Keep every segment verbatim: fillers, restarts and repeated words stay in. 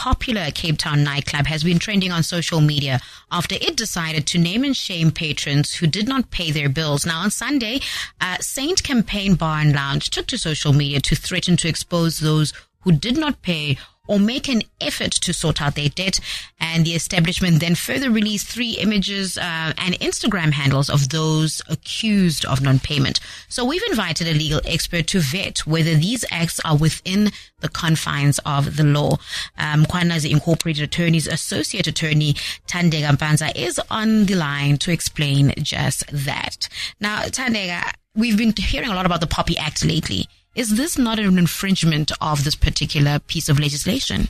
popular Cape Town nightclub has been trending on social media after it decided to name and shame patrons who did not pay their bills. Now, on Sunday, uh, Saint Campaign Bar and Lounge took to social media to threaten to expose those who did not pay or make an effort to sort out their debt. And the establishment then further released three images uh, and Instagram handles of those accused of non-payment. So we've invited a legal expert to vet whether these acts are within the confines of the law. Um, Mkhwanazi Incorporated Attorney's Associate Attorney Thandeka Mpanza is on the line to explain just that. Now, Thandeka, we've been hearing a lot about the POPI Act lately. Is this not an infringement of this particular piece of legislation?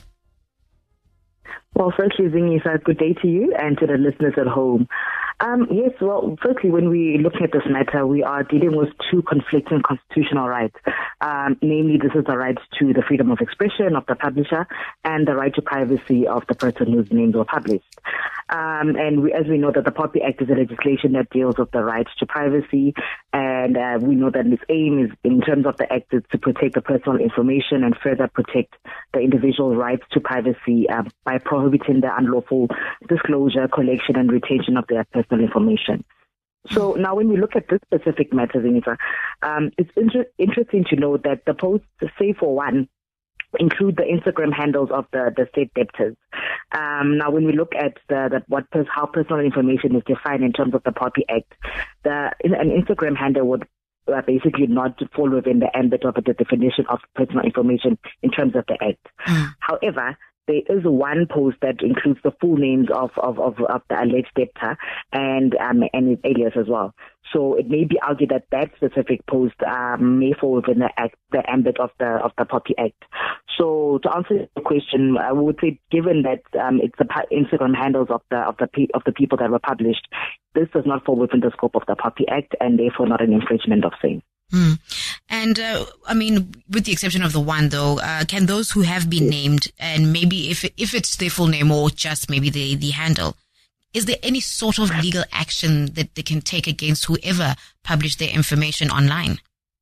Well, firstly, Zingisa, good day to you and to the listeners at home. Um, yes, well, firstly, when we look at this matter, we are dealing with two conflicting constitutional rights. Um, namely, this is the right to the freedom of expression of the publisher and the right to privacy of the person whose names were published. Um, and we, as we know that the POPI Act is a legislation that deals with the right to privacy, and uh, we know that its aim is, in terms of the Act, is to protect the personal information and further protect the individual's rights to privacy uh, by prohibiting the unlawful disclosure, collection, and retention of their personal information. So now when we look at this specific matter, Zinita, um, it's inter- interesting to note that the posts, say for one, include the Instagram handles of the, the state debtors. Um, now, when we look at the, the what pers- how personal information is defined in terms of the POPI Act, the, an Instagram handle would uh, basically not fall within the ambit of the definition of personal information in terms of the Act. Mm. However, there is one post that includes the full names of, of, of, of the alleged debtor and um, and his alias as well. So it may be argued that that specific post um, may fall within the act, the ambit of the of the POPI Act. So to answer the question, I would say, given that um, it's the Instagram handles of the of the pe- of the people that were published, this does not fall within the scope of the POPI Act, and therefore not an infringement of same. Hmm. And, uh, I mean, with the exception of the one, though, uh, can those who have been named, and maybe if if it's their full name or just maybe the, the handle, is there any sort of legal action that they can take against whoever published their information online?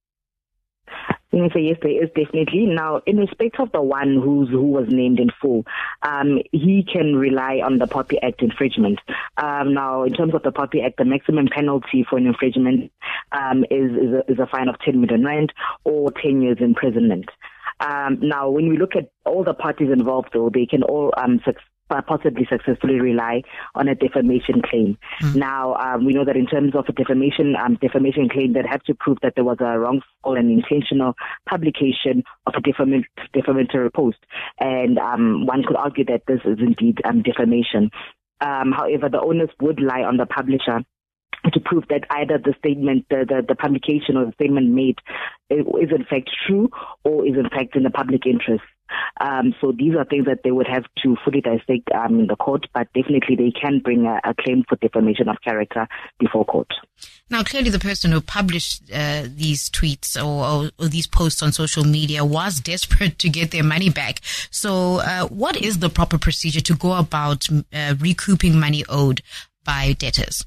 Yes, there is definitely. Now, in respect of the one who's, who was named in full, um, he can rely on the POPI Act infringement. Um, now, in terms of the POPI Act, the maximum penalty for an infringement um, is, is, a, is a fine of ten million rand or ten years imprisonment. Um, now, when we look at all the parties involved, though, they can all um, succeed. possibly successfully rely on a defamation claim. Mm. Now, um, we know that in terms of a defamation um, defamation claim, that have to prove that there was a wrongful and intentional publication of a defam- defamatory post. And um, one could argue that this is indeed um, defamation. Um, however, the onus would lie on the publisher to prove that either the statement, the, the, the publication or the statement made is in fact true or is in fact in the public interest. Um, so these are things that they would have to fully dissect um, in the court, but definitely they can bring a, a claim for defamation of character before court. Now, clearly the person who published uh, these tweets or, or, or these posts on social media was desperate to get their money back. So uh, what is the proper procedure to go about uh, recouping money owed by debtors?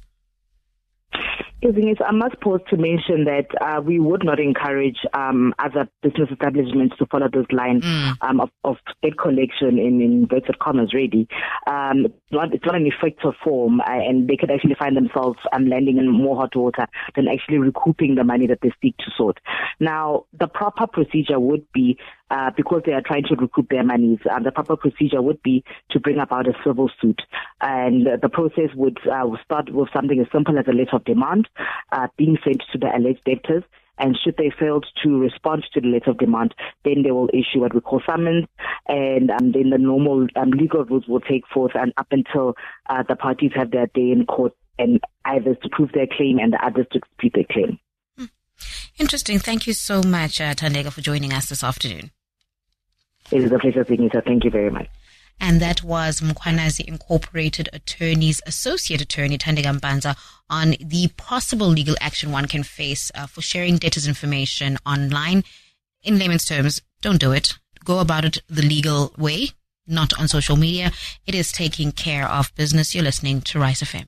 Yes, I must pause to mention that uh, we would not encourage um, other business establishments to follow this line mm. um, of, of debt collection in, in inverted commas, really. Um, it's, not, it's not an effective form, uh, and they could actually find themselves um, landing in more hot water than actually recouping the money that they seek to sort. Now, the proper procedure would be, uh, because they are trying to recoup their monies, uh, the proper procedure would be to bring about a civil suit. And uh, the process would uh, start with something as simple as a letter of demand Uh, being sent to the alleged debtors, and should they fail to respond to the letter of demand, then they will issue what we call summons, and um, then the normal um, legal rules will take forth and up until uh, the parties have their day in court, and either to prove their claim and the others to dispute their claim. Hmm. Interesting. Thank you so much, uh, Thandeka, for joining us this afternoon. It is a pleasure speaking to you. Thank you very much. And that was Mkhwanazi Incorporated Attorney's Associate Attorney Thandeka Mpanza on the possible legal action one can face uh, for sharing debtors' information online. In layman's terms, don't do it. Go about it the legal way, not on social media. It is taking care of business. You're listening to Rice F M.